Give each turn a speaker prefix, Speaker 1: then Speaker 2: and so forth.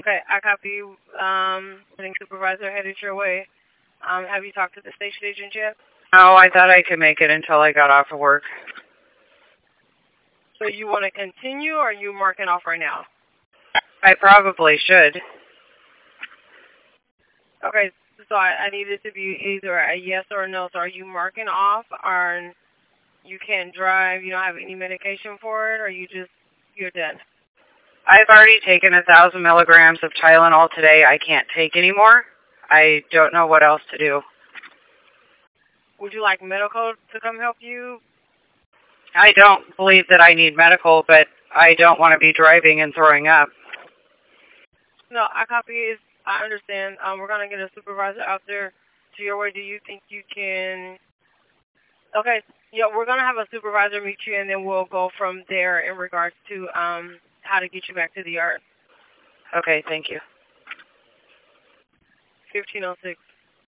Speaker 1: Okay, I copy you. Sending supervisor headed your way. Have you talked to the station agent yet?
Speaker 2: No, I thought I could make it until I got off of work.
Speaker 1: So you want to continue, or are you marking off right now?
Speaker 2: I probably should.
Speaker 1: Okay, so I need it to be either a yes or a no. So are you marking off, or you can't drive, you don't have any medication for it, or you're dead?
Speaker 2: I've already taken 1,000 milligrams of Tylenol today. I can't take any more. I don't know what else to do.
Speaker 1: Would you like medical to come help you?
Speaker 2: I don't believe that I need medical, but I don't want to be driving and throwing up.
Speaker 1: No, I copy it. I understand. We're going to get a supervisor out there to your way. Do you think you can... Okay, yeah, we're going to have a supervisor meet you, and then we'll go from there in regards to how to get you back to the yard.
Speaker 2: Okay, thank you.
Speaker 1: 1506.